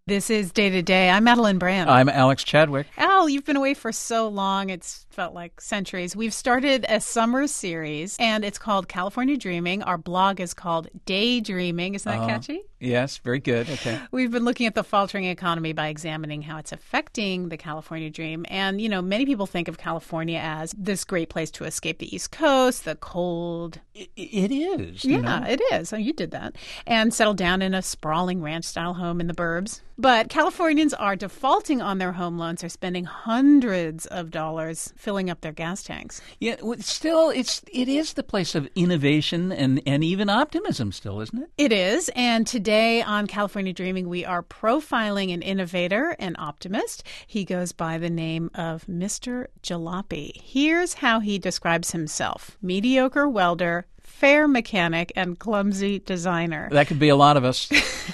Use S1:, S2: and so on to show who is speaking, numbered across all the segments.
S1: This is Day to Day. I'm Madeline Brand.
S2: I'm Alex Chadwick.
S1: Al, you've been away for so long. It's felt like centuries. We've started a summer series, and it's called California Dreaming. Our blog is called Daydreaming. Isn't that catchy?
S2: Yes, very good. Okay.
S1: We've been looking at the faltering economy by examining how it's affecting the California dream. And, you know, many people think of California as this great place to escape the East Coast, the cold.
S2: It is.
S1: Yeah, it is. Oh, you did that. And settle down in a sprawling ranch-style home in the burbs. But Californians are defaulting on their home loans, are spending hundreds of dollars filling up their gas tanks.
S2: Yeah, still, it is the place of innovation and even optimism still, isn't it?
S1: It is. And today on California Dreaming, we are profiling an innovator and optimist. He goes by the name of Mr. Jalopy. Here's how he describes himself. Mediocre welder, fair mechanic, and clumsy designer.
S2: That could be a lot of us.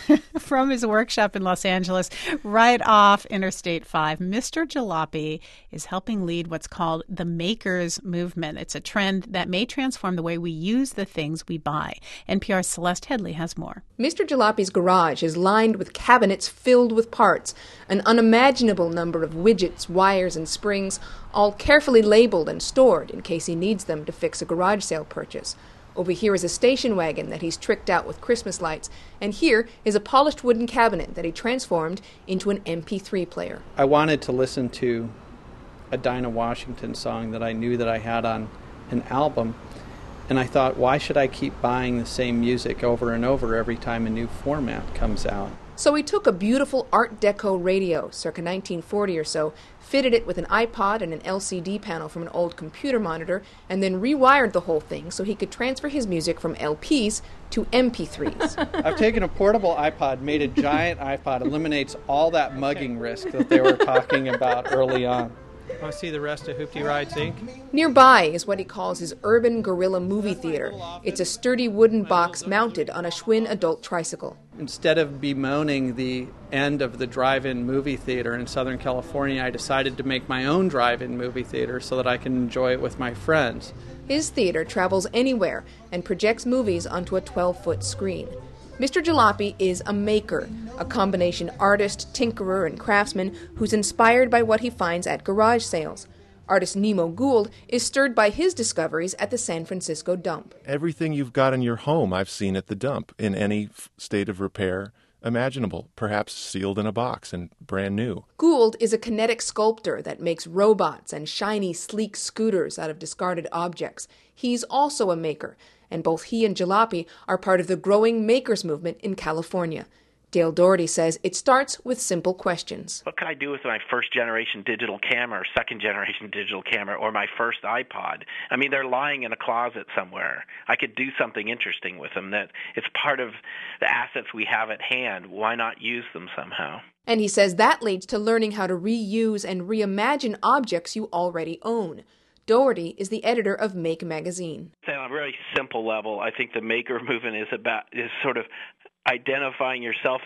S1: From his workshop in Los Angeles, right off Interstate 5, Mr. Jalopy is helping lead what's called the Makers Movement. It's a trend that may transform the way we use the things we buy. NPR's Celeste Headley has more.
S3: Mr. Jalopy's garage is lined with cabinets filled with parts, an unimaginable number of widgets, wires, and springs, all carefully labeled and stored in case he needs them to fix a garage sale purchase. Over here is a station wagon that he's tricked out with Christmas lights, and here is a polished wooden cabinet that he transformed into an MP3 player.
S4: I wanted to listen to a Dinah Washington song that I knew that I had on an album, and I thought, why should I keep buying the same music over and over every time a new format comes out?
S3: So he took a beautiful Art Deco radio, circa 1940 or so, fitted it with an iPod and an LCD panel from an old computer monitor, and then rewired the whole thing so he could transfer his music from LPs to MP3s.
S4: I've taken a portable iPod, made a giant iPod, eliminates all that mugging risk that they were talking about early on. Want to see the rest of Hoopty Rides, Inc.?
S3: Nearby is what he calls his urban guerrilla movie theater. It's a sturdy wooden box mounted on a Schwinn adult tricycle.
S4: Instead of bemoaning the end of the drive-in movie theater in Southern California, I decided to make my own drive-in movie theater so that I can enjoy it with my friends.
S3: His theater travels anywhere and projects movies onto a 12-foot screen. Mr. Jalopy is a maker, a combination artist, tinkerer, and craftsman who's inspired by what he finds at garage sales. Artist Nemo Gould is stirred by his discoveries at the San Francisco dump.
S5: Everything you've got in your home I've seen at the dump in any state of repair imaginable, perhaps sealed in a box and brand new.
S3: Gould is a kinetic sculptor that makes robots and shiny, sleek scooters out of discarded objects. He's also a maker, and both he and Jalopy are part of the growing makers movement in California. Dale Doherty says it starts with simple questions.
S6: What could I do with my first-generation digital camera or second-generation digital camera or my first iPod? I mean, they're lying in a closet somewhere. I could do something interesting with them. That it's part of the assets we have at hand. Why not use them somehow?
S3: And he says that leads to learning how to reuse and reimagine objects you already own. Doherty is the editor of Make magazine.
S6: On a very simple level, I think the maker movement is sort of identifying yourself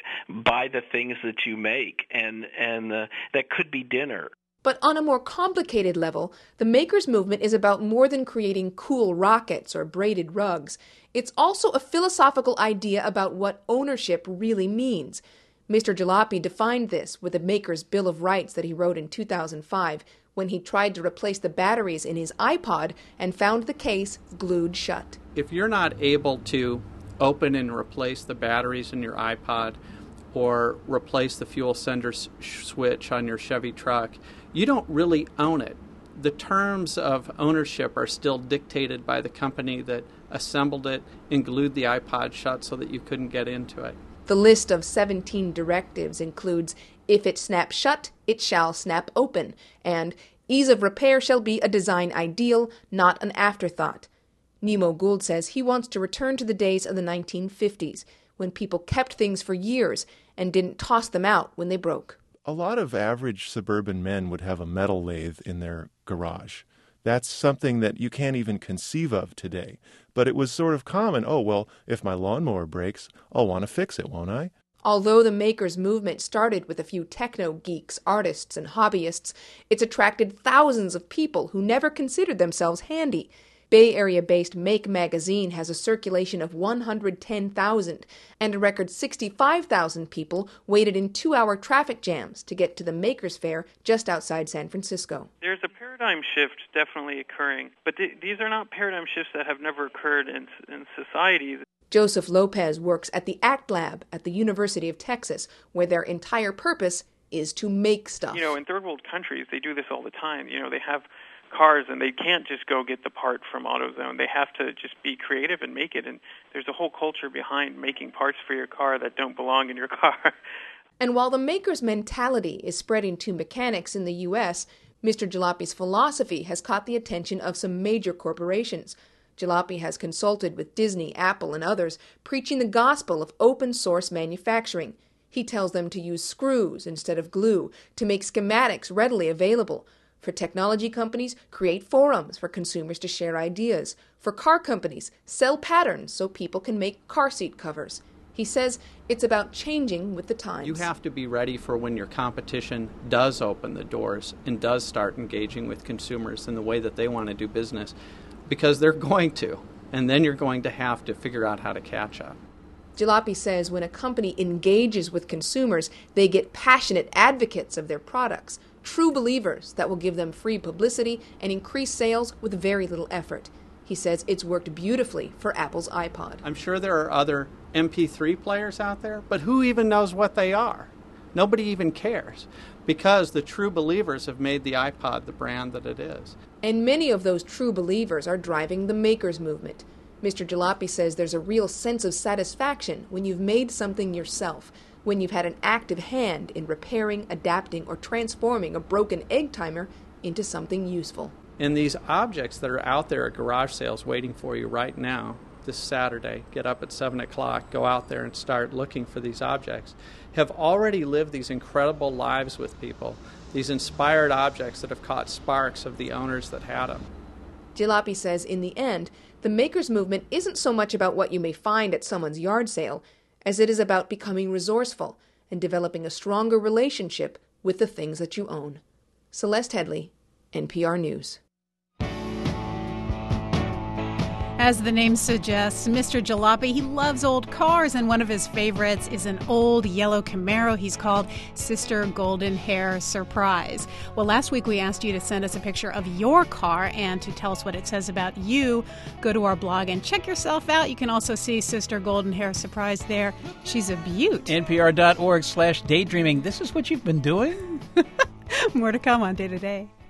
S6: by the things that you make, and that could be dinner.
S3: But on a more complicated level, the makers movement is about more than creating cool rockets or braided rugs. It's also a philosophical idea about what ownership really means. Mr. Jalopy defined this with the Maker's Bill of Rights that he wrote in 2005 when he tried to replace the batteries in his iPod and found the case glued shut.
S4: If you're not able to open and replace the batteries in your iPod or replace the fuel sender switch on your Chevy truck, you don't really own it. The terms of ownership are still dictated by the company that assembled it and glued the iPod shut so that you couldn't get into it.
S3: The list of 17 directives includes, if it snaps shut, it shall snap open, and ease of repair shall be a design ideal, not an afterthought. Nemo Gould says he wants to return to the days of the 1950s, when people kept things for years and didn't toss them out when they broke.
S5: A lot of average suburban men would have a metal lathe in their garage. That's something that you can't even conceive of today. But it was sort of common. Oh, well, if my lawnmower breaks, I'll want to fix it, won't I?
S3: Although the makers movement started with a few techno geeks, artists, and hobbyists, it's attracted thousands of people who never considered themselves handy. Bay Area-based Make magazine has a circulation of 110,000, and a record 65,000 people waited in 2-hour traffic jams to get to the Makers Faire just outside San Francisco.
S7: There's a paradigm shift definitely occurring, but these are not paradigm shifts that have never occurred in society.
S3: Joseph Lopez works at the ACT Lab at the University of Texas, where their entire purpose is to make stuff.
S7: In third world countries, they do this all the time. They have cars, and they can't just go get the part from AutoZone. They have to just be creative and make it, and there's a whole culture behind making parts for your car that don't belong in your car.
S3: And while the maker's mentality is spreading to mechanics in the U.S., Mr. Jalapi's philosophy has caught the attention of some major corporations. Jalapi has consulted with Disney, Apple, and others, preaching the gospel of open-source manufacturing. He tells them to use screws instead of glue, to make schematics readily available. For technology companies, create forums for consumers to share ideas. For car companies, sell patterns so people can make car seat covers. He says it's about changing with the times.
S4: You have to be ready for when your competition does open the doors and does start engaging with consumers in the way that they want to do business, because they're going to, and then you're going to have to figure out how to catch up.
S3: Jalapi says when a company engages with consumers, they get passionate advocates of their products, true believers that will give them free publicity and increase sales with very little effort. He says it's worked beautifully for Apple's iPod.
S4: I'm sure there are other MP3 players out there, but who even knows what they are? Nobody even cares, because the true believers have made the iPod the brand that it is.
S3: And many of those true believers are driving the makers movement. Mr. Jalapi says there's a real sense of satisfaction when you've made something yourself, when you've had an active hand in repairing, adapting, or transforming a broken egg timer into something useful.
S4: And these objects that are out there at garage sales waiting for you right now, this Saturday, get up at 7 o'clock, go out there and start looking for these objects, have already lived these incredible lives with people, these inspired objects that have caught sparks of the owners that had them.
S3: Jalapi says in the end, the makers movement isn't so much about what you may find at someone's yard sale as it is about becoming resourceful and developing a stronger relationship with the things that you own. Celeste Headley, NPR News.
S1: As the name suggests, Mr. Jalapi, he loves old cars, and one of his favorites is an old yellow Camaro he's called Sister Golden Hair Surprise. Well, last week we asked you to send us a picture of your car and to tell us what it says about you. Go to our blog and check yourself out. You can also see Sister Golden Hair Surprise there. She's a beaut.
S2: NPR.org/daydreaming. This is what you've been doing?
S1: More to come on Day to Day.